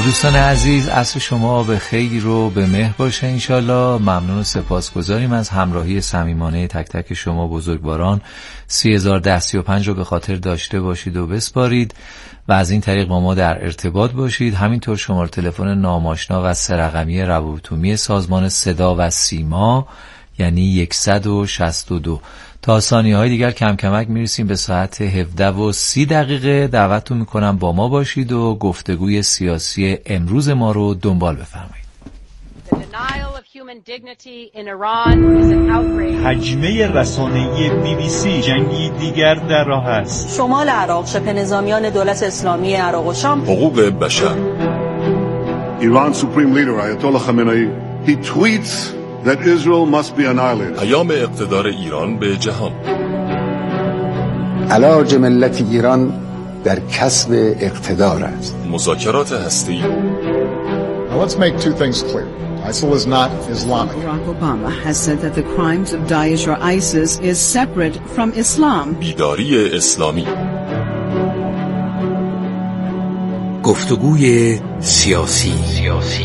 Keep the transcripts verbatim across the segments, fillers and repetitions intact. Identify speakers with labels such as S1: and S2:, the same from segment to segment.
S1: دوستان عزیز، عصر شما به خیر و به مهر باشه انشالله. ممنون و سپاسگزاریم از همراهی صمیمانه تک تک شما بزرگواران. سی هزار و ده سی و پنج رو به خاطر داشته باشید و بسپارید و از این طریق با ما در ارتباط باشید. همینطور شماره تلفن ناماشنا و سه رقمی روابط سازمان صدا و سیما یعنی صد و شصت و دو. تا ثانیه های دیگر کم کمک میرسیم به ساعت هفده و سی دقیقه. دعوتتون میکنم با ما باشید و گفتگوی سیاسی امروز ما رو دنبال بفرمایید.
S2: حجمه رسانه‌ای بی بی سی جنگی دیگر در راه است.
S3: شمال عراق، شبه نظامیان دولت اسلامی عراق و شام.
S4: حقوق بشر.
S5: Iran Supreme Leader Ayatollah Khamenei he tweets that Israel must be annihilated.
S4: پیام اقتدار ایران به جهان.
S6: علاج ملت ایران در کسب اقتدار است.
S4: مذاکرات هسته‌ای.
S7: Now let's make two things clear. ISIL is not Islamic.
S8: Barack Obama has said that the crimes of Daesh or ISIS is separate from Islam.
S4: بیداری اسلامی.
S9: گفتگوی سیاسی سیاسی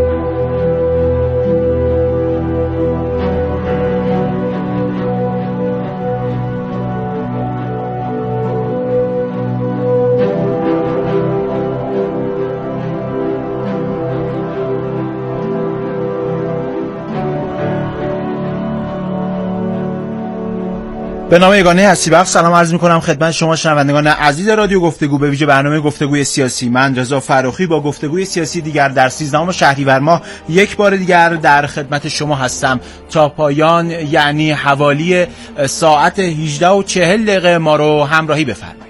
S2: به نام یگانه هستی بخش سلام عرض می‌کنم خدمت شما شنوندگان عزیز رادیو گفتگو، به ویژه برنامه گفتگوی سیاسی. من رضا فراخی با گفتگوی سیاسی دیگر در سیزدهم شهریور ماه یک بار دیگر در خدمت شما هستم تا پایان، یعنی حوالی ساعت هجده و چهل دقیقه ما رو همراهی بفرمایید.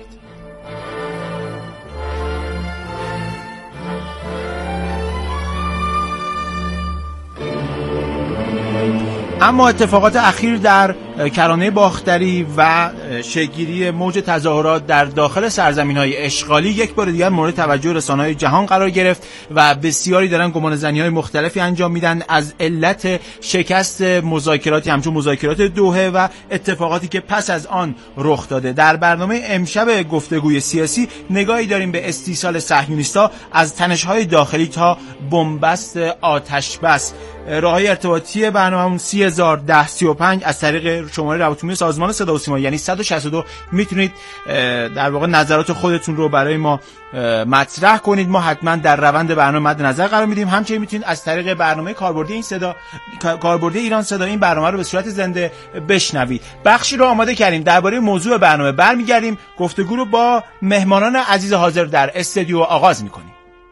S2: اما اتفاقات اخیر در کرانه باختری و شکل‌گیری موج تظاهرات در داخل سرزمین‌های اشغالی یک بار دیگر مورد توجه رسانه‌های جهان قرار گرفت و بسیاری دارن گمانه‌زنی‌های مختلفی انجام میدن از علت شکست مذاکراتی همچون مذاکرات دوحه و اتفاقاتی که پس از آن رخ داده. در برنامه امشب گفتگوی سیاسی نگاهی داریم به استیصال صهیونیست‌ها از تنش‌های داخلی تا بنبست آتشبس. راههای ارتباطی برنامه‌مون سی هزار و ده سی و پنج از طریق شماره روابط سازمان صدا و سیما یعنی صد و شصت و دو میتونید در واقع نظرات خودتون رو برای ما مطرح کنید. ما حتما در روند برنامه مد نظر قرار میدیم. همچنین میتونید از طریق برنامه کاربردی این صدا کاربردی ایران صدا این برنامه رو به صورت زنده بشنوید. بخشی رو آماده کردیم درباره موضوع برنامه، برمیگردیم گفتگو رو با مهمانان عزیز حاضر در استودیو آغاز میکنیم.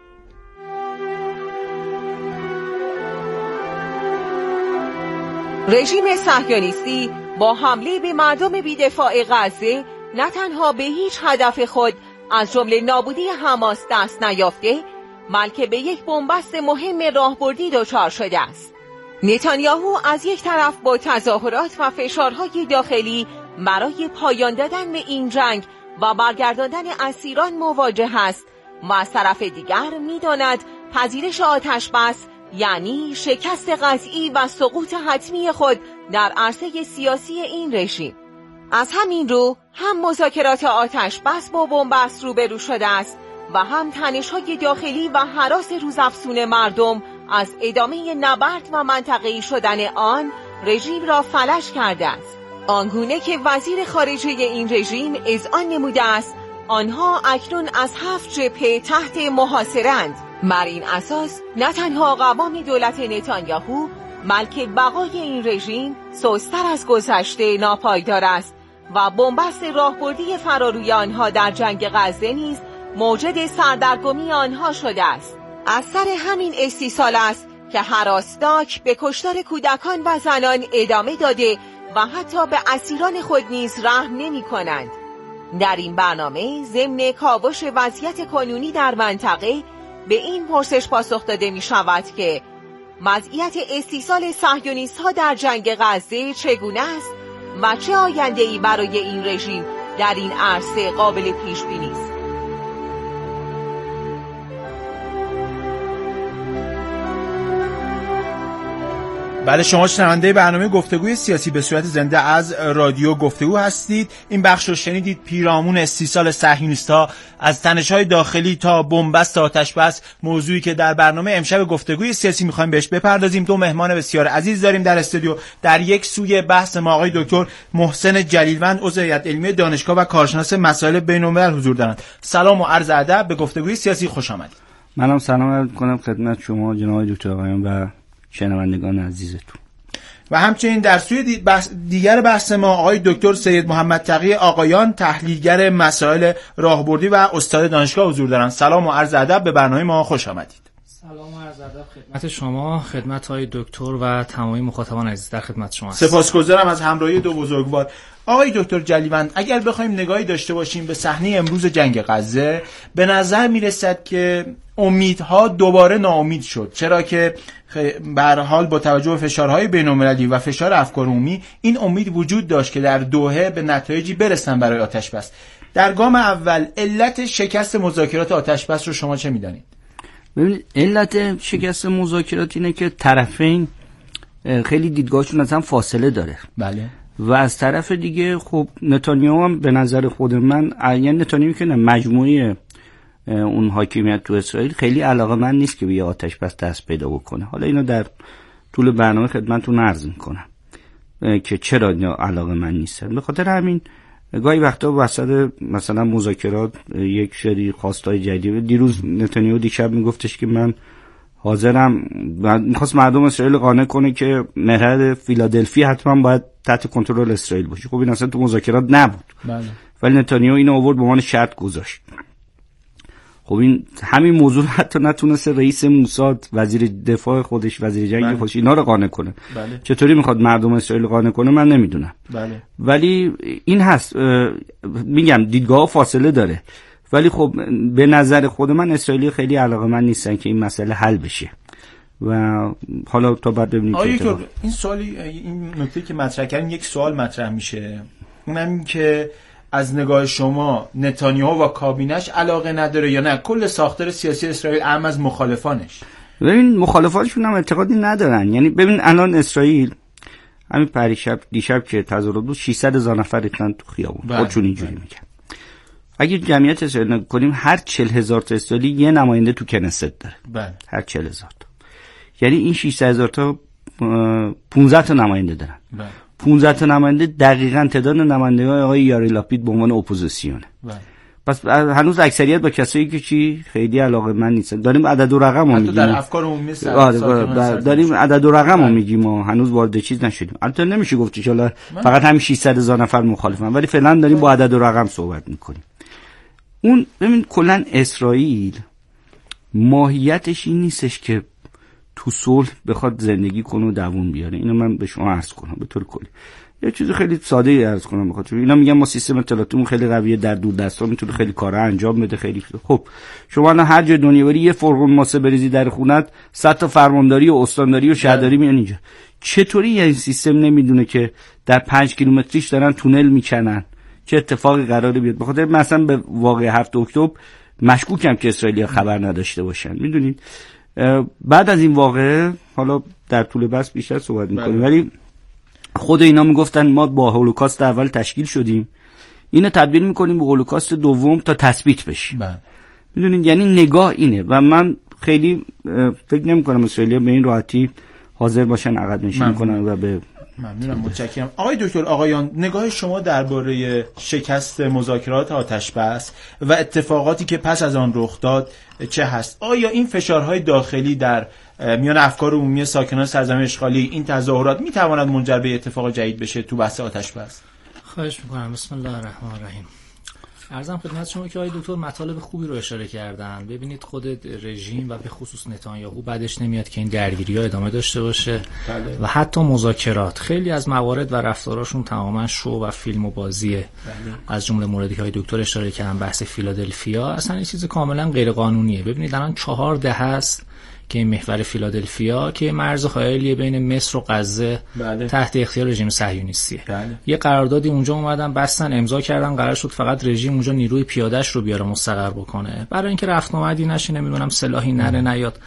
S10: رژیم صهیونیستی با حمله به مردم بی‌دفاع غزه نه تنها به هیچ هدف خود از جمله نابودی حماس دست نیافته، بلکه به یک بنبست مهم راهبردی دچار شده است. نتانیاهو از یک طرف با تظاهرات و فشارهای داخلی برای پایان دادن به این جنگ و برگرداندن اسیران مواجه است و از طرف دیگر می‌داند پذیرش آتش‌بس یعنی شکست قطعی و سقوط حتمی خود در عرصه سیاسی این رژیم. از همین رو هم مذاکرات آتش‌بس با بنبست روبرو شده است و هم تنش‌های داخلی و هراس روزافزون مردم از ادامه نبرد و منطقه‌ای شدن آن رژیم را فلج کرده است. آنگونه که وزیر خارجه این رژیم اذعان نموده است آنها اکنون از هفت جبهه تحت محاصره‌اند. بر این اساس نه تنها قوام دولت نتانیاهو بلکه بقای این رژیم سست‌تر از گذشته ناپایدار است و بنبست راهبردی فراروی آنها در جنگ غزه نیز موجد سردرگمی آنها شده است. از سر همین استیصال است که هراسناک به کشتار کودکان و زنان ادامه داده و حتی به اسیران خود نیز رحم نمی‌کنند. در این برنامه ضمن کاوش وضعیت کنونی در منطقه به این پرسش پاسخ داده می شود که وضعیت استیصال صهیونیست‌ها در جنگ غزه چگونه است و چه آینده‌ای برای این رژیم در این عرصه قابل پیش بینی است.
S2: بله، شما شنونده برنامه گفتگوی سیاسی به صورت زنده از رادیو گفتگو هستید. این بخش رو شنیدید، پیرامون استیصال صهیونیست‌ها از تنش‌های داخلی تا بنبست آتش بس، موضوعی که در برنامه امشب گفتگوی سیاسی می‌خوایم بهش بپردازیم. دو مهمان بسیار عزیز داریم در استودیو. در یک سوی بحث ما آقای دکتر محسن جلیلوند، عضو هیئت علمی دانشگاه و کارشناس مسائل بین‌الملل حضور دارند. سلام و عرض ادب، به گفتگوی سیاسی خوش آمدید.
S11: منم سلام عرض می‌کنم خدمت شما جناب دکتر آقایان و شنوندگان عزیزتون.
S2: و همچنین در سوی دی بحث دیگر بحث ما آقای دکتر سید محمد تقی آقایان، تحلیلگر مسائل راهبردی و استاد دانشگاه حضور دارند. سلام و عرض ادب، به برنامه ما خوش آمدید.
S12: سلام و عرض ادب خدمت شما، خدمت های دکتر و تمامی مخاطبان عزیز در خدمت شما هستم.
S2: سپاسگزارم از همراهی دو بزرگوار. آقای دکتر جلیلوند، اگر بخوایم نگاهی داشته باشیم به صحنه امروز جنگ غزه، به نظر میرسد که امیدها دوباره ناامید شد، چرا که به هر حال با توجه به فشارهای بین‌المللی و فشار افکار عمومی این امید وجود داشت که در دوحه به نتایجی برسن برای آتش بس. در گام اول علت شکست مذاکرات آتش بس رو شما چه می‌دانید؟
S11: ببینید، علت شکست مذاکرات اینه که طرفین خیلی دیدگاهشون از هم فاصله داره.
S2: بله.
S11: و از طرف دیگه خب نتانیاهو هم به نظر خود من، یعنی نتانیاهو که مجموعه اون حاکمیت تو اسرائیل خیلی علاقه‌مند نیست که به آتش بس دست پیدا بکنه. حالا اینو در طول برنامه خدمتتون عرض میکنم که چرا اینا علاقه‌مند نیستن. به خاطر همین گاهی وقتا وسط مثلا مذاکرات یک سری خواستای جدید، دیروز نتانیاهو دیشب میگفتش که من حاضرم، میخواست مردم اسرائیل قانع کنه که محور فیلادلفی حتما باید تحت کنترل اسرائیل باشه. خب این اصلا تو مذاکرات نبود.
S2: بله.
S11: ولی نتانیاهو اینو آورد به عنوان شرط گذاشت. خب این همین موضوع حتی نتونست رئیس موساد، وزیر دفاع خودش، وزیر جنگ بله. خودش اینا رو قانع کنه.
S2: بله.
S11: چطوری میخواد مردم اسرائیل قانع کنه من نمیدونم.
S2: بله.
S11: ولی این هست، میگم دیدگاه فاصله داره، ولی خب به نظر خود من اسرائیلی خیلی علاقه‌مند نیستن که این مسئله حل بشه و حالا تا بعد ببینیم.
S2: آیا که این سوالی، این نکته که مطرح کردین، یک سوال مطرح میشه، اونم که از نگاه شما نتانیاهو و کابینش علاقه نداره یا نه کل ساختار سیاسی اسرائیل اهم از مخالفانش؟
S11: ببین مخالفانشون هم اعتقادی ندارن. یعنی ببین الان اسرائیل همین پریشب دیشب که تظاهرات بود ششصد هزار نفر ریختن تو خیابون، خودشون اینجوری میگن. اگه جمعیت اسرائیل نگاه کنیم هر چهل هزار تا اسرائیلی یه نماینده تو کنست داره.
S2: بله.
S11: هر چهل هزار تا. یعنی این ششصد هزار تا پانزده تا نماینده دارن.
S2: بله.
S11: پانزده تا نماینده دقیقاً تعداد نمایندگان آقای یاری لاپید به عنوان اپوزیسیونه.
S2: بله.
S11: پس هنوز اکثریت با کسایی که چی خیلی علاقه من نیستن. داریم عدد و رقم رو میگیم.
S2: در افکار عمومی سر
S11: آره داریم عدد و رقم رو میگیم و هنوز وارد چیز نشدیم. البته نمیشه گفت ان شاءالله فقط همین ششصد هزار نفر مخالفن، ولی فعلا داریم با عدد و رقم صحبت میکنیم. اون ببین کلا اسرائیل ماهیتش این نیستش که تو صلح بخواد زندگی کنه و دووم بیاره. اینو من به شما عرض کنم به طور کلی. یه چیز خیلی ساده ای عرض کنم بخاطر اینا میگم ما سیستم اطلاعاتیمون خیلی قویه، در دور دستا میتونه خیلی کارا انجام بده خیلی. خب شما الان هر جای دنیا بری یه فرغون ماسه بریزی در خونت، صد تا فرمانداری و استانداری و شهرداری میان اینجا. چطوری این سیستم نمیدونه که در پنج کیلومتریش دارن تونل میکنن، چه اتفاقی قراره بیاد؟ بخاطر مثلا به واقعه هفت اکتبر مشکوکم که اسرائیلی‌ها خبر نداشته باشن. میدونید بعد از این واقعه حالا در طول بحث بیشتر صحبت میکنیم، ولی خود اینا میگفتن ما با هولوکاست اول تشکیل شدیم، اینو تبدیل میکنیم به هولوکاست دوم تا تثبیت بشه. میدونید یعنی نگاه اینه و من خیلی فکر نمیکنم اسرائیلی‌ها به این راحتی حاضر باشن عقب نشینی کنن و به
S2: ممنونم، متشکرم. آقای دکتر آقایان، نگاه شما درباره شکست مذاکرات آتش بس و اتفاقاتی که پس از آن رخ داد چه هست؟ آیا این فشارهای داخلی در میان افکار عمومی ساکنان سرزمین اشغالی، این تظاهرات میتواند منجر به اتفاق جدید بشه تو بحث آتش بس؟
S12: خواهش میکنم. بسم الله الرحمن الرحیم. عرضم خدمت شما که آقای دکتر مطالب خوبی رو اشاره کردن. ببینید خود رژیم و به خصوص نتانیاهو بعدش نمیاد که این درگیری‌ها ادامه داشته باشه. بله. و حتی مذاکرات خیلی از موارد و رفتاراشون تماما شو و فیلم و بازیه. بله. از جمله موردی که آقای دکتر اشاره کردن بحث فیلادلفیا اصلا این چیز کاملا غیر قانونیه. ببینید الان چهار دهه است که این محور فیلادلفیا که مرز حائلی بین مصر و غزه بله. تحت اختیار رژیم صهیونیستیه. بله. یه قراردادی اونجا اومدن بستن امضا کردن، قرار شد فقط رژیم اونجا نیروی پیاده‌اش رو بیاره مستقر بکنه، برای اینکه رفت آمدی نشه، نمیدونم سلاحی نره نیاد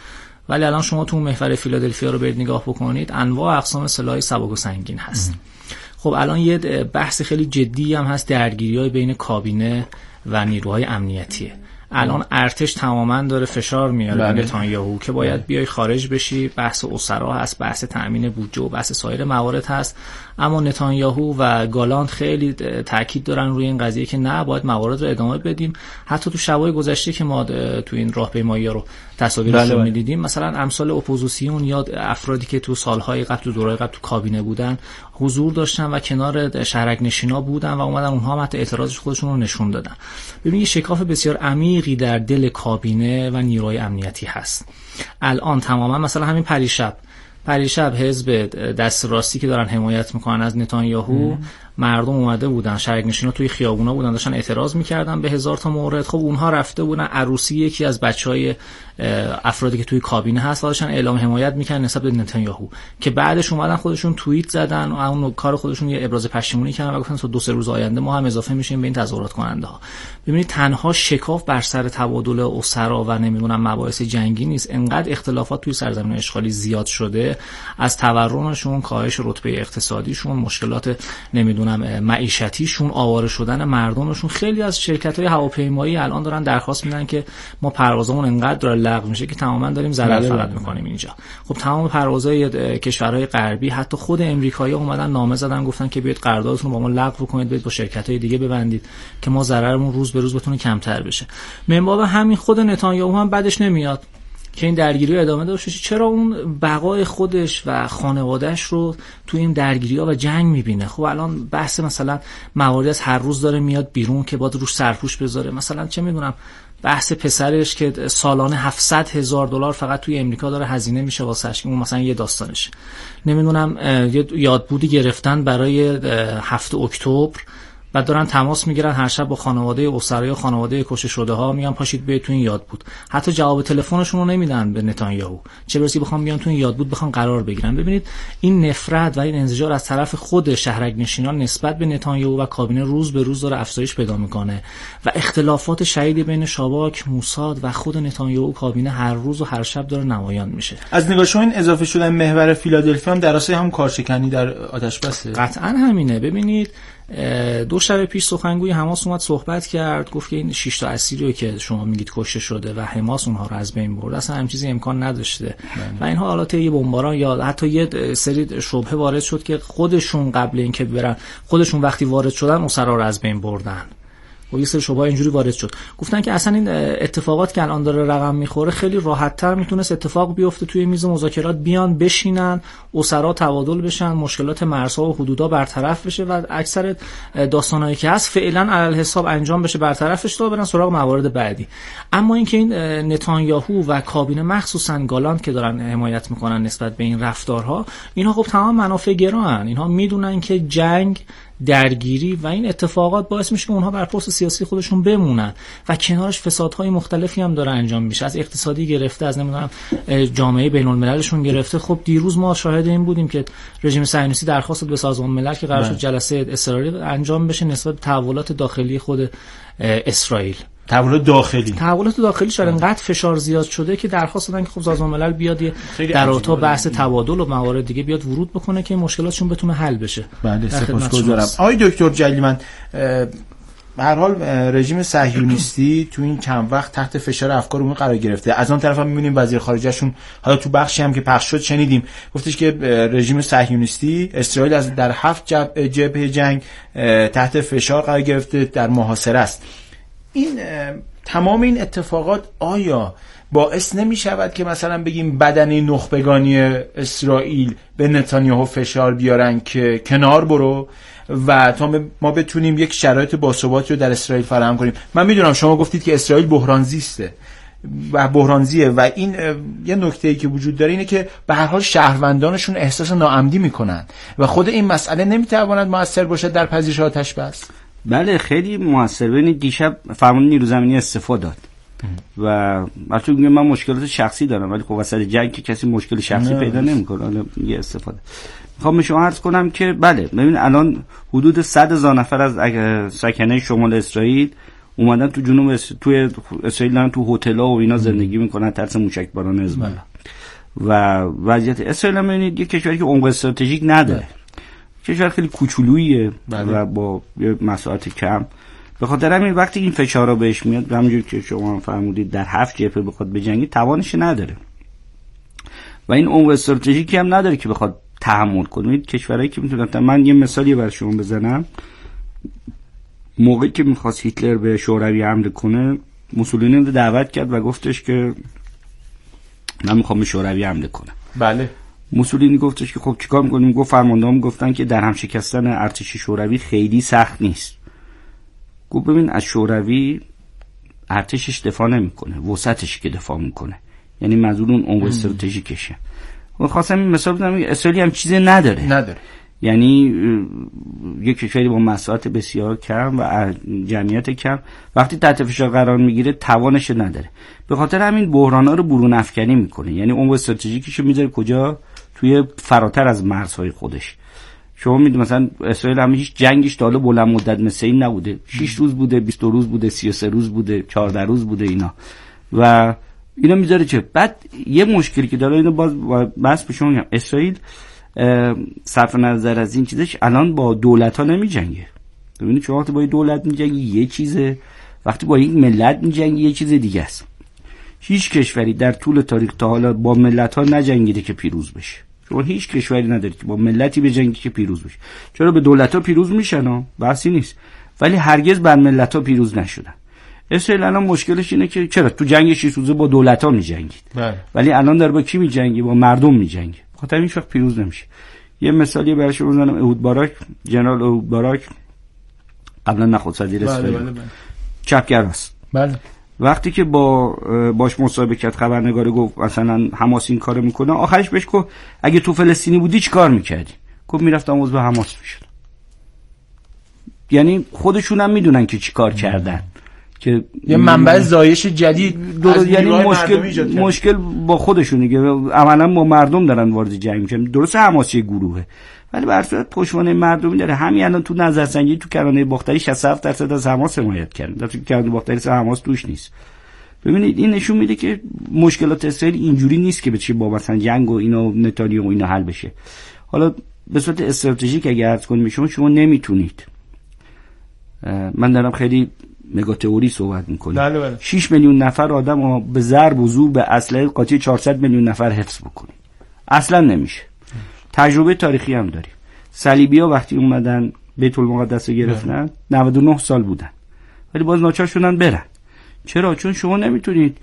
S12: ولی الان شما تو محور فیلادلفیا رو برید نگاه بکنید، انواع اقسام سلاح سبک و سنگین هست. خب الان یه بحث خیلی جدی هم هست، درگیری‌های بین کابینه و نیروهای امنیتیه. الان ارتش تماما داره فشار میاره به نتانیاهو که باید بیای خارج بشی، بحث اسرا هست، بحث تامین بودجه و بحث سایر موارد هست، اما نتانیاهو و گالانت خیلی تاکید دارن روی این قضیه که نه، باید موارد رو ادامه بدیم. حتی تو شبای گذشته که ما تو این راهپیمایی رو تصاویرش رو می‌دیدیم، مثلا امثال اپوزیسیون یا افرادی که تو سالهای قبل تو دورهای قبل تو کابینه بودن حضور داشتن و کنار شهرک نشینا بودن و اومدن اونها هم حتی اعتراض خودشون رو نشون دادن. ببینید شکاف بسیار عمیقی در دل کابینه و نیروهای امنیتی هست. الان تماما مثلا همین پریشب پریشب حزب دست راستی که دارن حمایت میکنن از نتانیاهو، مردم اومده بودن، شهرک نشینا توی خیابونا بودن، داشتن اعتراض میکردن به هزار تا مورد. خب اونها رفته بودن عروسی یکی از بچهای افرادی که توی کابینه هست، داشتن اعلام حمایت میکردن نسبت به نتانیاهو، که بعدش اومدن خودشون توییت زدن و اون کار خودشون یه ابراز پشیمونی کردن و گفتن تا دو سه روز آینده ما هم اضافه میشیم به این تظاهرات کننده ها. ببینید تنها شکاف بر سر تبادل اسرا و نمیدونم مباحث جنگی نیست، انقدر اختلافات توی سرزمین اشغالی زیاد شده، از تورمشون، کاهش رتبه اقتصادیشون، مشکلات نمیدونم معیشتیشون، آواره شدن مردمشون. خیلی از شرکت‌های هواپیمایی الان دارن درخواست میدن که ما پروازمون انقدر داره لغو میشه که تماما داریم ضرر فقط میکنیم اینجا. خب تمام پروازهای کشورهای غربی، حتی خود امریکایی‌ها اومدن نامه زدن گفتن که بیاید قراردادتون رو با ما لغو کنید، بیاید با شرکت‌های دیگه ببندید که ما ضررمون روز به روز بتونه کمتر بشه. منباب همین خود نتانیاهو هم بعدش نمیاد که این درگیری ادامه داشته باشه. چرا اون بقای خودش و خانواده‌اش رو تو این درگیری‌ها و جنگ می‌بینه؟ خب الان بحث مثلا مواردی از هر روز داره میاد بیرون که باید روش سرپوش بذاره، مثلا چه میدونم بحث پسرش که سالانه هفتصد هزار دلار فقط توی امریکا داره هزینه میشه واسش، که اون مثلا یه داستانشه. نمیدونم یه یادبودی گرفتن برای هفت اکتبر، بعد دارن تماس میگیرن هر شب با خانواده اسرای و خانواده کشته شده ها، میگن پاشید بیاید تو این یاد بود. حتی جواب تلفنشون رو نمیدن به نتانیاهو، چه برسه بخوام بیان تو این یاد بود بخوام قرار بگیرن. ببینید این نفرت و این انزجار از طرف خود شهرک نشینان نسبت به نتانیاهو و کابینه روز به روز داره افزایش پیدا میکنه و اختلافات شدیدی بین شاباک، موساد و خود نتانیاهو و کابینه هر روز و هر شب داره نمایان میشه.
S2: از نگاه شما این اضافه شدن محور فیلادلفیا هم در اصل هم کارشکنی در آتش بسه؟
S12: قطعا همینه. ببینید دو شب پیش سخنگوی حماس اومد صحبت کرد، گفت که این شش تا اسیری که شما میگید کشته شده و حماس اونها رو از بین برد، اصلا همین چیزی امکان نداشته بله. و اینها حالات یه بمباران یا حتی یه سری شبهه وارد شد که خودشون قبل اینکه برن، خودشون وقتی وارد شدن اسرا رو از بین بردن و یه سری شبهه اینجوری وارد شد. گفتن که اصلا این اتفاقات که الان داره رقم میخوره خیلی راحت‌تر میتونست اتفاق بیفته، توی میز مذاکرات بیان بشینن، اسرا تبادل بشن، مشکلات مرزها و حدودها برطرف بشه و اکثر داستانایی که هست فعلا علی حساب انجام بشه، برطرف بشه تا برن سراغ موارد بعدی. اما اینکه این نتانیاهو و کابینه مخصوصا گالانت که دارن حمایت میکنن نسبت به این رفتارها، اینها خب تمام منافع گران، اینها میدونن که جنگ، درگیری و این اتفاقات باعث میشه که اونها بر پست سیاسی خودشون بمونن و کنارش فسادهای مختلفی هم داره انجام میشه، از اقتصادی گرفته، از نمیدونم جامعه بین المللشون گرفته. خب دیروز ما شاهد این بودیم که رژیم صهیونیستی درخواست داد به سازمان ملل که قرار شد جلسه اضطراری انجام بشه نسبت به تحولات داخلی خود اسرائیل.
S2: تحولات داخلی
S12: تحولات داخلی شده انقدر فشار زیاد شده که درخواست دادن که خب سازمان ملل بیاد در اوتا بحث تبادل و موارد دیگه بیاد ورود بکنه که مشکلاتشون بتونه حل بشه.
S2: بله سپاسگزارم. آقای دکتر جلیلی، به هر حال رژیم صهیونیستی تو این چند وقت تحت فشار افکار عمومی قرار گرفته. از اون طرف هم می‌بینیم وزیر خارجه‌شون حالا تو بخشی هم که پخش شد شنیدیم گفتش که رژیم صهیونیستی اسرائیل از در هفت جبهه جنگ تحت فشار قرار گرفته، در محاصره است. این تمام این اتفاقات آیا باعث نمی شود که مثلا بگیم بدنه نخبگانی اسرائیل به نتانیاهو فشار بیارن که کنار برو و تا ما بتونیم یک شرایط باثباتی رو در اسرائیل فراهم کنیم؟ من میدونم شما گفتید که اسرائیل بحرانزیسته و بحرانزیه و این یه نکته‌ای که وجود داره اینه که به هر حال شهروندانشون احساس ناامنی میکنن و خود این مسئله نمیتواند موثر باشه در پذیرش آتش بس.
S11: بله خیلی موثر. ببینید دیشب فرمان نیرو زمینی استعفا داد و البته میگم من مشکلات شخصی دارم ولی خب وسط جنگ که کسی مشکل شخصی نه. پیدا نمیکنه. حالا یه استفاده میخوام به شما عرض کنم که بله ببین الان حدود صد هزار نفر از سکنه شمال اسرائیل اومدن تو جنوب اس... توی اسرائیل دارن تو هتل‌ها و اینا زندگی میکنن ترس موشکباران حزب الله. و وضعیت اسرائیل هم ببینید یک کشوری که عمق استراتژیک نداره، کشور خیلی کوچولوییه و با مساحت کم. به خاطر همین وقتی این فشارا بهش میاد، همونجوری که شما هم فرمودید در هفت جبهه بخواد بجنگه، توانش نداره و این عمق استراتژیکی هم نداره که بخواد تحمل کنه. این کشورهایی که میتونن، من یه مثالی برای شما بزنم، موقعی که میخواست هیتلر به شوروی حمله کنه، موسولینی رو دعوت کرد و گفتش که من میخوام به شوروی حمله کنم.
S2: بله.
S11: موسولینی گفتش که خب چیکار میکنیم؟ گفت فرماندهان گفتن که در هم شکستن ارتش شوروی خیلی سخت نیست. گفت ببین از شوروی ارتشش دفاع نمیکنه، وسطش که دفاع میکنه، یعنی منظور اون عمق استراتژیکشه. من خواستم این مثال بزنم، اسرائیل هم چیزی نداره
S2: نداره
S11: یعنی یک کشوری با مساحت بسیار کم و جمعیت کم وقتی تحت فشار قرار میگیره توانش نداره. به خاطر همین بحران‌ها رو برون افکنی میکنه، یعنی عمق استراتژیکیشو میذاره کجا؟ توی فراتر از مرزهای خودش. شما میدونید مثلا اسرائیل هم هیچ جنگش تا حالا بلند مدت مثل این نبوده، شش روز بوده، بیست و دو روز بوده، سی و سه روز بوده، چهارده روز بوده اینا، و اینا میذاره چه. بعد یه مشکلی که داره، اینو باز بس به شما میگم، اسرائیل صرف نظر از این چیزش الان با دولت ها نمی جنگه. ببینید شما وقتی با یه دولت می جنگی یه چیزه، وقتی با یک ملت می جنگی یه چیز دیگه است. هیچ کشوری در طول تاریخ تا حالا با ملت ها نجنگیده که پیروز بشه. شما هیچ کشوری ندارید که با ملتی بجنگی که پیروز بشه. چرا به دولت ها پیروز میشن ها، بحثی نیست، ولی هرگز بر ملت ها پیروز نشدن. اسرائیل الان مشکلش اینه که چرا تو جنگ شش روزه با دولت ها می جنگید، ولی الان داره با کی می جنگه؟ با مردم می جنگه. خاطر هیچ وقت پیروز نمیشه. یه مثالی برای شما بزنم، اهود باراک، جنرال اهود باراک قبلا نخست وزیر اسرائیل بله بله. چپگراست.
S2: بله.
S11: وقتی که با باش مصاحبه کرد خبرنگار، گفت مثلا حماس این کارو میکنه، آخرش بهش گفت اگه تو فلسطینی بودی چیکار میکردی؟ گفت میرفتم عضو حماس میشدم. یعنی خودشون هم میدونن که چیکار کردن، که
S2: یه منبع زایش جدید
S11: درست، یعنی مشکل مشکل با خودشونه که عملا با مردم دارن وارد جنگ میشن. درسته حماس یه گروهه، ولی به هر صورت پشتوانه مردمی داره. همین الان تو نظرسنجی تو کرانه باختری شصت و هفت درصد از حماس حمایت کردن، تو کرانه باختری حماس توش نیست. ببینید این نشون میده که مشکلات اسرائیل اینجوری نیست که بشه با مثلا جنگ و اینا نتانیاهو و اینا حل بشه. حالا به صورت استراتژیک اگه عرض کنیم شما شما نمیتونید، من دارم خیلی مگا تئوری صحبت میکنیم،
S2: بله بله.
S11: شش میلیون نفر آدم رو به ضرب و زور به اسلحه قاطی چهارصد میلیون نفر حفظ بکنیم، اصلا نمیشه. تجربه تاریخی هم داریم. صلیبی‌ها وقتی اومدن بیت المقدس رو گرفتن نود و نه سال بودن، ولی باز ناچار شدن برن. چرا؟ چون شما نمیتونید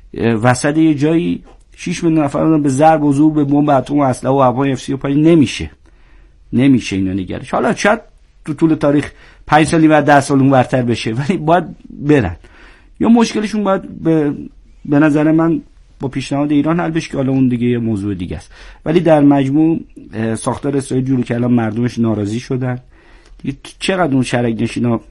S11: وسط یه جایی شش میلیون نفر رو به ضرب و زور به بمب اتم و اسلحه و هوای اف سی و پنج نمیشه نمیشه اینا نگرش. حالا شاید تو طول تاریخ پنج سالی بعد ده سال اون ورتر بشه، ولی باید برن. یا مشکلشون باید به, به نظر من با پیشنهاد ایران حل بشه، که حالا اون دیگه یه موضوع دیگه است. ولی در مجموع ساختار اسرائیل جوری که الان مردمش ناراضی شدن دیگه، چقدر اون شرک نشینا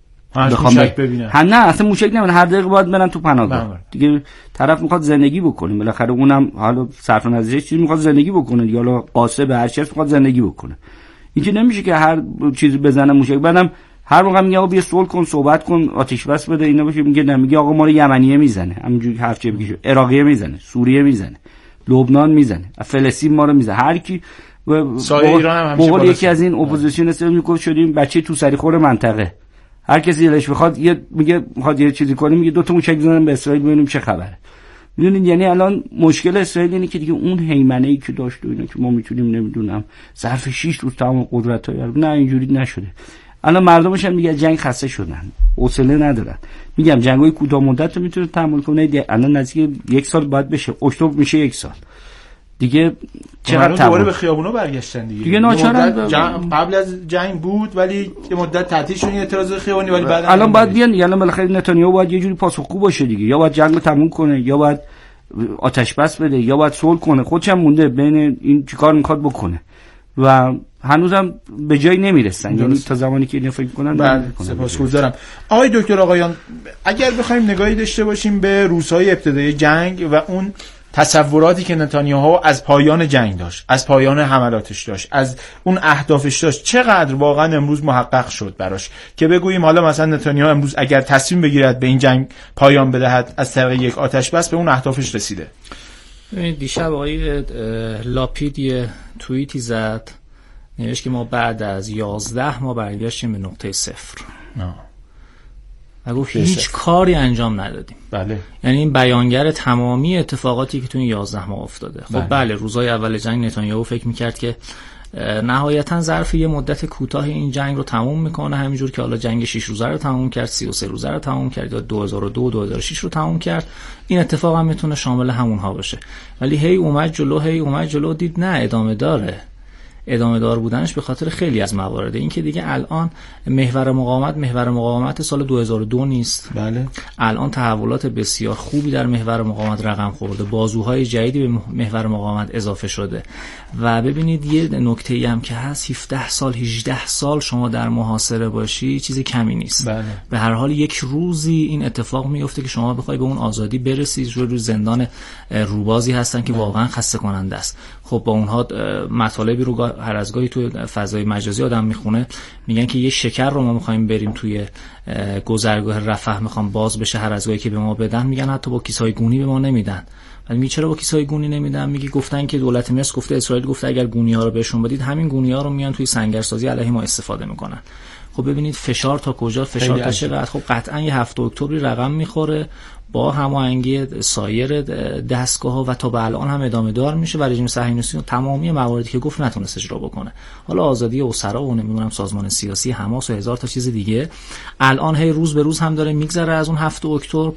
S2: بخوام موشک ببینن،
S11: هم نه اصلا موشک نمیدن، هر دقیقه باید برن تو پناهگاه دیگه. طرف میخواد زندگی بکنه، بالاخره اونم حالا صرف نظرش چیزی میخواد زندگی بکنه دیگه، حالا قاصد هر چیز میخواد زندگی بکنه. اینکه نمیشه که هر چیزی بزنه موشک. بعدم هر موقع میگه آقا بیا صلح کن، صحبت کن، آتش بس بده، اینا بشه میگه نمیگه آقا ما رو یمنیه میزنه، همینجوری حرف چه بگیشه، عراقیه میزنه، سوریه میزنه، لبنان میزنه، فلسطین ما رو میزنه، هر کی. و
S2: سایه ایران هم
S11: همیشه یکی از این اپوزیسیون است میگه شدیم بچه تو سری خور منطقه، هر کسی دلش بخواد یه میگه میخواد یه چیزی کنه، میگه دو تا موشک بزنن به اسرائیل ببینیم چه خبره. میدونید یعنی الان مشکل اسرائیل اینه که دیگه اون هیمنه‌ای که داشت و اینا که ما میتونیم نمیدونم ظرف شش روز تمام قدرت‌ها، نه اینجوری نشده. الان مردمش هم دیگه جنگ خسته شدن، حوصله ندارن. میگم جنگای کوتاه مدت رو میتونه تحمل کنه، الان نزدیک یک سال بعد بشه، اکتبر میشه یک سال دیگه. چقدر
S2: دوباره به خیابونا برگشتن دیگه
S11: دیگه ناچارن.
S2: قبل از جنگ بود ولی یه مدت تعطیل شد اعتراض خیابانی، ولی بعد
S11: الان باید بیان. یعنی بالاخره نتانیاهو باید یه جوری پاسخگو باشه دیگه، یا باید جنگ رو تموم کنه، یا باید آتش بس بده، یا باید صلح کنه. خودش هم مونده بین این چیکار میخواد بکنه و هنوزم به جایی نمیرسن. یعنی تا زمانی که اینا فکر کنن.
S2: بله سپاسگزارم. آقای دکتر آقایان، اگر بخوایم نگاهی داشته باشیم به روزهای ابتدای جنگ و اون تصوراتی که نتانیاهو از پایان جنگ داشت، از پایان حملاتش داشت، از اون اهدافش داشت، چقدر واقعا امروز محقق شد براش که بگوییم حالا مثلا نتانیاهو امروز اگر تصمیم بگیرد به این جنگ پایان بدهد از طریق یک آتش بس به اون اهدافش رسیده؟
S12: دیشب آقای لاپید یه توییتی زد، نوشت که ما بعد از یازده ماه برگشتیم به نقطه صفر و گفت هیچ کاری انجام ندادیم.
S2: بله.
S12: یعنی این بیانگر تمامی اتفاقاتی که تو این یازده ماه افتاده. خب بله, بله روزهای اول جنگ نتانیاهو فکر میکرد که نهایتا ظرف یه مدت کوتاه این جنگ رو تموم میکنه، همینجور که حالا جنگ شش روزه رو تموم کرد، سی و سه روزه رو تموم کرد، یا دو هزار و دو دو هزار و شش رو تموم کرد. این اتفاق هم میتونه شامل همونها باشه. ولی هی اومد جلو هی اومد جلو دید نه ادامه داره. ادامه دار بودنش به خاطر خیلی از موارد. این که دیگه الان محور مقاومت محور مقاومت سال دو هزار و دو نیست.
S2: بله.
S12: الان تحولات بسیار خوبی در محور مقاومت رقم خورده، بازوهای جدیدی به محور مقاومت اضافه شده و ببینید یه نکته‌ای هم که هست، هفده سال هجده سال شما در محاصره باشی چیزی کمی نیست.
S2: بله.
S12: به هر حال یک روزی این اتفاق میفته که شما بخوای به اون آزادی برسید. روی زندان روبازی هستن که بله. واقعا خسته کننده است. خب با اونها مطالبی رو هر از گاهی تو فضای مجازی آدم میخونه، میگن که یه شکر رو ما میخوایم بریم توی گذرگاه رفح میخوام باز بشه، هر از گاهی که به ما بدن میگن حتی با کیسهای گونی به ما نمیدن. ولی می چرا با کیسهای گونی نمیدن؟ میگه گفتن که دولت مصر گفته، اسرائیل گفته اگر گونی ها رو بهشون بدید همین گونی ها رو میان توی سنگرسازی علیه ما استفاده میکنن. خب ببینید فشار تا کجا، فشار تا چقدر. خب قطعا یه هفته اکتبری رقم میخوره با هماهنگی سایر دستگاه‌ها و تا به الان هم ادامه دار میشه و رژیم صهیونیستی تمامی مواردی که گفت نتونست اجرا بکنه. حالا آزادی اسرا و نمیدونم سازمان سیاسی حماس و هزار تا چیز دیگه الان هی روز به روز هم داره میگذره از اون هفته اکتبر.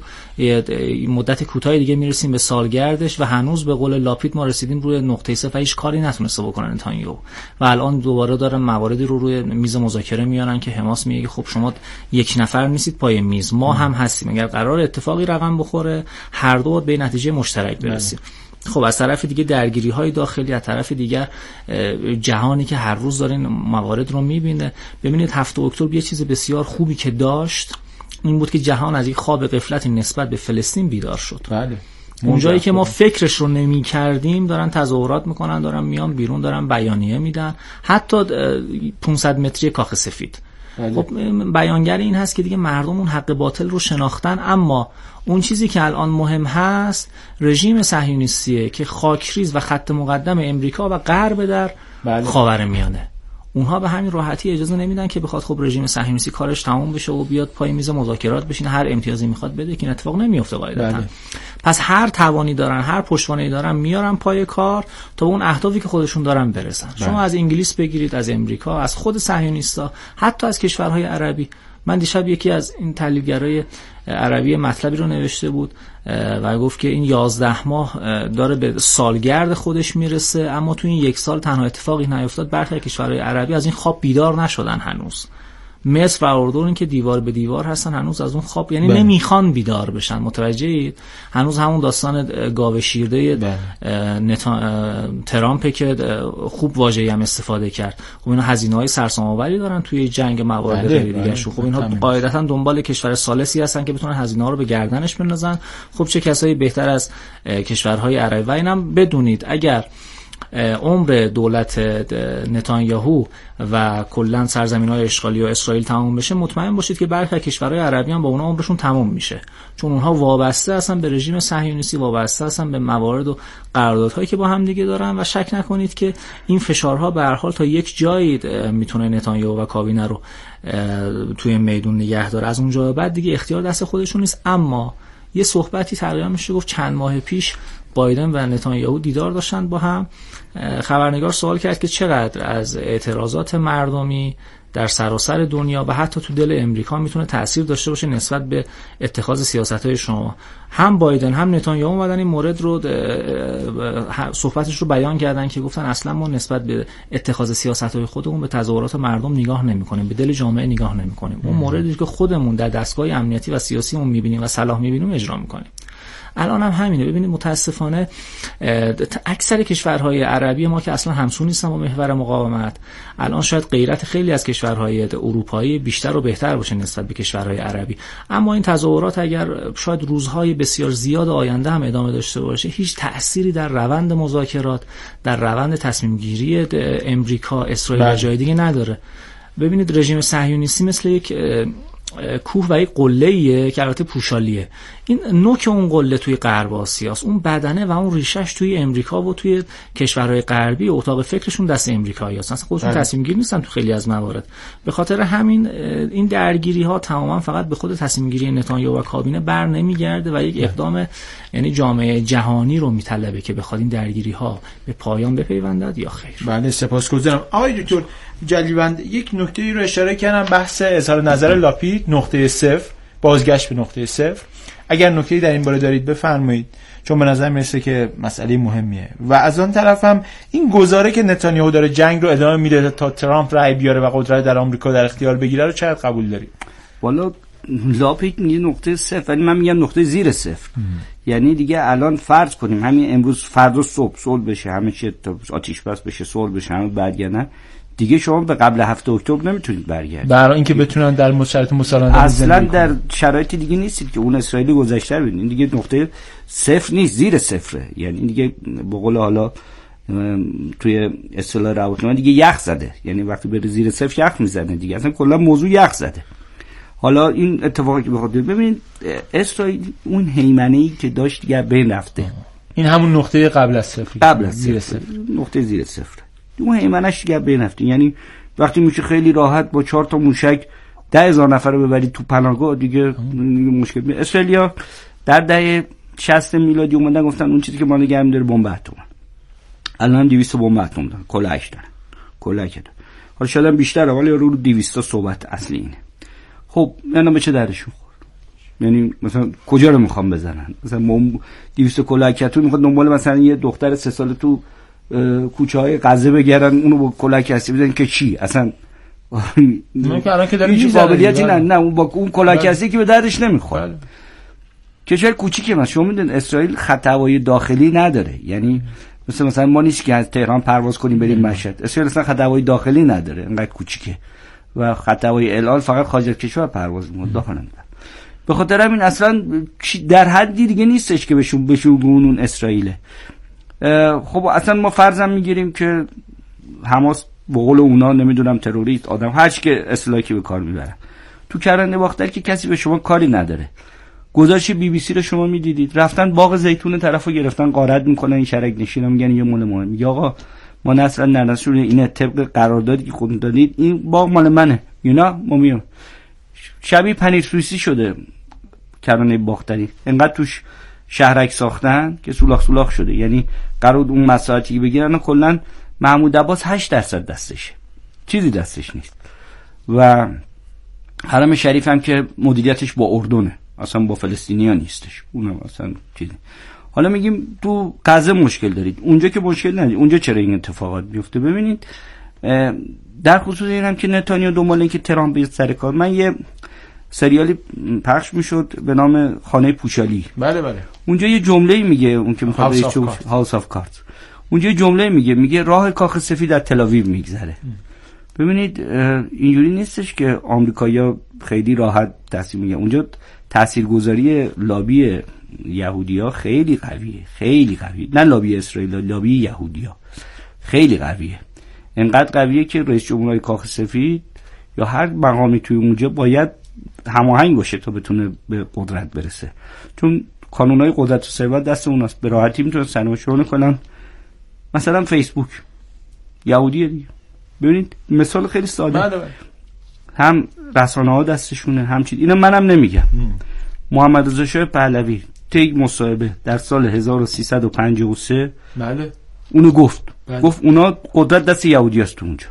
S12: مدت کوتاهی دیگه میرسیم به سالگردش و هنوز به قول لاپید ما رسیدیم روی نقطه صفر، هیچ کاری نتونسته بکنن نتانیاهو و الان دوباره دارن مواردی رو روی میز مذاکره میارن که حماس میگه خب شما یک نفر نیستید پای میز، ما هم هستیم، اگر قرار اتفاقی رقم بخوره هر دو به نتیجه مشترک برسیم. خب از طرف دیگه درگیری های داخلی، از طرف دیگر جهانی که هر روز داره این موارد رو میبینه. ببینید هفته اکتبر یه چیز بسیار خوبی که داشت این بود که جهان از یک خواب غفلتی نسبت به فلسطین بیدار شد.
S2: بله.
S12: اونجایی که ما فکرش رو نمی کردیم دارن تظاهرات میکنن، دارن میان بیرون، دارن بیانیه میدن، حتی پانصد متری کاخ سفید. خب بیانگر این هست که دیگه مردم اون حق باطل رو شناختن، اما اون چیزی که الان مهم هست رژیم صهیونیستیه که خاکریز و خط مقدم امریکا و غرب در بله. خاورمیانه. اونها به همین راحتی اجازه نمیدن که بخواد خب رژیم صهیونیستی کارش تموم بشه و بیاد پای میز مذاکرات بشینه هر امتیازی میخواد بده، که این اتفاق نمیفته قاعدتا. بله. پس هر توانی دارن، هر پشتوانه‌ای دارن میارن پای کار تا به اون اهدافی که خودشون دارن برسن. بله. شما از انگلیس بگیرید، از امریکا، از خود صهیونیستا، حتی از کشورهای عربی. من دیشب یکی از این تحلیلگرای عربی مطلبی رو نوشته بود و گفت که این یازده ماه داره به سالگرد خودش میرسه، اما تو این یک سال تنها اتفاقی نیفتاد، برخی کشورهای عربی از این خواب بیدار نشدن هنوز. مصر و اردن که دیوار به دیوار هستن هنوز از اون خواب، یعنی بله. نمیخوان بیدار بشن. متوجهید؟ هنوز همون داستان گاوه شیرده نتا... ترامپ که خوب واژه‌ای هم استفاده کرد. خب اینا هزینه‌های سرسام‌آوری دارن توی جنگ موارد بله. دیگه شو. خب اینها قاعدتاً دنبال کشور ثالثی هستن که بتونن هزینه‌ها رو به گردنش بندازن. خب چه کسایی بهتر از کشورهای عربی؟ و اینم بدونید اگر عمر دولت نتانیاهو و کلا سرزمین‌های اشغالی و اسرائیل تموم بشه، مطمئن باشید که برخی کشورهای عربی هم با اونها عمرشون تموم میشه، چون اونها وابسته هستن به رژیم صهیونیستی، وابسته هستن به موارد و قراردادهایی که با هم دیگه دارن و شک نکنید که این فشارها به هر حال تا یک جایی میتونه نتانیاهو و کابینه رو توی میدون نگه داره. از اونجا بعد دیگه اختیار دست خودشون نیست. اما یه صحبتی تقریبا میشه گفت چند ماه پیش بایدن و نتانیاهو دیدار داشتن با هم. خبرنگار سوال کرد که چقدر از اعتراضات مردمی در سراسر دنیا و حتی تو دل امریکا میتونه تأثیر داشته باشه نسبت به اتخاذ سیاست‌های شما. هم بایدن هم نتانیاهو اومدن این مورد رو صحبتش رو بیان کردن که گفتن اصلا ما نسبت به اتخاذ سیاست‌های خودمون به تظاهرات مردم نگاه نمی‌کنیم، به دل جامعه نگاه نمی‌کنیم. اون موردی که خودمون در دستگاه امنیتی و سیاسیمون می‌بینیم و صلاح می‌بینیم اجرا می‌کنیم. الان هم همینه. ببینید متاسفانه اکثر کشورهای عربی ما که اصلا همسو نیستن با محور مقاومت، الان شاید غیرت خیلی از کشورهای اروپایی بیشتر و بهتر باشه نسبت به کشورهای عربی، اما این تظاهرات اگر شاید روزهای بسیار زیاد آینده هم ادامه داشته باشه، هیچ تأثیری در روند مذاکرات، در روند تصمیم گیری امریکا، اسرائیل و جای دیگه نداره. ببینید رژیم صهیونیستی مثل یک کوه و یک قله‌ایه که البته پوشالیه. این نوک اون قله توی غرب آسیاست، اون بدنه و اون ریشش توی امریکا و توی کشورهای غربی اتاق فکرشون دست امریکایی‌هاست. اصلا خودشون تصمیم گیر نیستن تو خیلی از موارد. به خاطر همین این درگیری ها تماما فقط به خود تصمیم گیری نتانیاهو و کابینه بر نمیگرده و یک اقدام یعنی جامعه جهانی رو میطلبه که بخواد این درگیری ها به پایان بپیوندد یا خیر.
S2: بله سپاسگزارم. آقای دکتر جلیوند، یک نکته‌ای رو اشاره کردم، بحث اظهار نظر لاپید نقطه صفر، بازگشت به نقطه صفر. اگر نکته‌ای در این باره دارید بفرمایید، چون به نظر میرسه که مسئله مهمیه. و از آن طرف هم این گزاره که نتانیاهو داره جنگ رو ادامه میده تا ترامپ رأی بیاره و قدرت در آمریکا در اختیار بگیره رو چقدر قبول دارید؟
S11: والا لاپید میگه نقطه صفر، ولی من میگم نقطه زیر صفر. یعنی دیگه الان فرض کنیم همین امروز فردا صبح صلح بشه، همه چی آتیش بس بشه، صلح بشه، همه برگردن، دیگه شما به قبل هفته اکتبر نمیتونید برگردید.
S2: برای اینکه بتونن در شرایط مسالمت
S11: اصلا در شرایط دیگه نیستید که اون اسرائیلی گذشته ببینید. این دیگه نقطه صفر نیست، زیر صفره. یعنی دیگه به قول حالا توی اصطلاح روابط دیگه یخ زده. یعنی وقتی بره زیر صفر یخ میزنه دیگه، اصلا کلا موضوع یخ زده. حالا این اتفاقی که بخواد ببینید اسرائیل اون هیمنه‌ای که داشت دیگه بین رفته.
S2: این همون نقطه قبل از صفر،
S11: قبل از زیر صفر، نقطه زیر صفر. اون هیمنه‌اش دیگه بین رفته. یعنی وقتی میشه خیلی راحت با چهار تا موشک ده هزار نفر رو ببرید تو پناهگاه، دیگه مشکل نیست. اسرائیلیا در دهه شصت میلادی اومدن گفتن اون چیزی که ما نگه می‌داره بمب اتم. الان هم دویست بمب اتم دارن، کلا هشت دارن. کلا که حالا شاید هم بیشتره، ولی رو دویست تا صحبت اصلی اینه. خب اینا به چه دردشون خورد؟ یعنی مثلا کجا رو میخوام بزنن؟ مثلا ما دویست کلاکتو میخواد دنبال مثلا یه دختر سه ساله تو کوچه های غزه بگردن، اونو با کلاک هستی بزنن که چی؟ اصلا
S2: نه که الان که داریم
S11: هیچ قابلیتی نه. نه اون با اون کلاک هستی که به دردش نمیخوره. کشور کوچیکه. مثلا شما میدونید اسرائیل خط هوایی داخلی نداره. یعنی مثلا مثلا ما نیست که از تهران پرواز کنیم بریم مشهد. اسرائیل اصلا خط هوایی داخلی نداره، انقدر کوچیکه. و خط هوایی الان فقط خارج از کشور پرواز می‌کنه، داخل نمی‌کنه. به خاطر همین اصلا در حدی دیگه نیستش که بهشون بهشون اون اسرائیله. خب اصلا ما فرضاً میگیریم که حماس به قول اونا نمیدونم تروریست، آدم هر چی که اصطلاحی که به کار میبرن، تو کرانه باختر که کسی به شما کاری نداره. گزارش بی بی سی رو شما میدیدید، رفتن باغ زیتون طرفو گرفتن غارت میکنن، این شرک نشینا میگن یه مال ما. میگه آقا ما اصلا نرسون اینه، طبق قراردادی که خودتون دادید این باغ مال منه. اینا ما میام شبیه پنیر سوئیسی شده کرانه باختری، انقدر توش شهرک ساختن که سولاخ سولاخ شده. یعنی قرار اون مساحتی بگیرن، کلا محمود عباس هشت درصد دستشه، چیزی دستش نیست. و حرم شریف هم که مدیریتش با اردنه، اصلا با فلسطینیا نیستش، اونم اصلا چیزی. حالا میگیم تو غزه مشکل دارید، اونجا که مشکل ندارید، اونجا چرا این اتفاقات میفته؟ ببینید در خصوص این هم که نتانیاهو دنبال این که ترامپ بیاد سر کار، من یه سریالی پخش میشد به نام خانه پوشالی.
S2: بله بله.
S11: اونجا یه جمله‌ای میگه، اون که میخواد بهش هاوس آف کارت، اونجا یه جمله میگه میگه راه کاخ سفید در تل آویو میگذره. ببینید اینجوری نیستش که آمریکایی‌ها خیلی راحت تصمیم میگیرن. اونجا تاثیرگذاری لابی یهودی‌ها خیلی قویه، خیلی قویه. نه لابی اسرائیل، لابی یهودی‌ها خیلی قویه. انقدر قویه که رئیس جمهورهای کاخ سفید یا هر مقامی توی اونجا باید هماهنگ باشه تا بتونه به قدرت برسه، چون کانونهای قدرت و ثروت دست اوناست. به راحتی میتونن سرمایه‌گذاری کنن. مثلا فیسبوک یهودیه دیگه. ببینید مثال خیلی ساده.
S2: بله بله.
S11: هم رسانه‌ها دستشونه، هم چیز. اینا منم نمیگم. محمد رضا شاه پهلوی طی مصاحبه در سال هزار و سیصد و پنجاه و سه
S2: بله
S11: اونو گفت.
S2: بله.
S11: گفت اونا قدرت دست یهودیاست اونجا.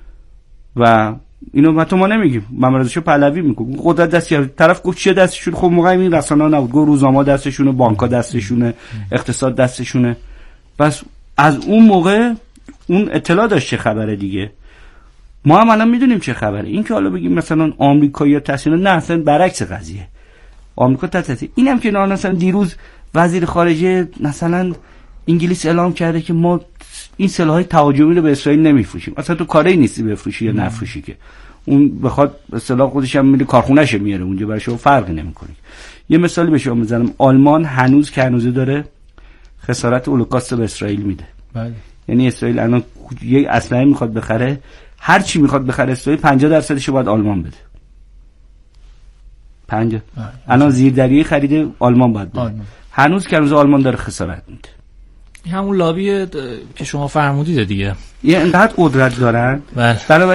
S11: و اینو ما تو ما نمیگیم، محمد رضا شاه پهلوی میگه قدرت دست یهودی. طرف گفت چه دستشون؟ خب موقع این رسانه‌ها نبود، گفت روزنامه دستشونه، بانک‌ها دستشونه، اقتصاد دستشونه. پس از اون موقع اون اطلاع داشت چه خبره دیگه. ما هم الان میدونیم چه خبره. این که حالا بگیم مثلا آمریکایی‌ها تاثیر، نه، اصلا برعکس قضیه. آمریکا تاثیر. اینم که نه، مثلا دیروز وزیر خارجه مثلا انگلیس اعلام کرده که ما این سلاح‌های تهاجمی رو به اسرائیل نمیفروشیم. اصلا تو کاری نیستی بفروشی یا نفروشی، که اون بخواد سلاح خودش هم میره کارخونه‌ش میاره اونجا، برای شما فرقی نمی‌کنه. یه مثالی به شما میزنم. آلمان هنوز که هنوز داره خسارت هولوکاست به اسرائیل میده. بله. یعنی اسرائیل الان یه اسلحه میخواد بخره، هر چی میخواد بخره اسرائیل پنجاه درصدش رو باید آلمان بده. پنجاه الان زیردریایی خریده آلمان باید بده. هنوز که هنوز آلمان داره خسارت میده.
S12: همون لابی که شما فرمودید دیگه،
S11: یه انقدر قدرت دارن.
S12: بله.
S11: برای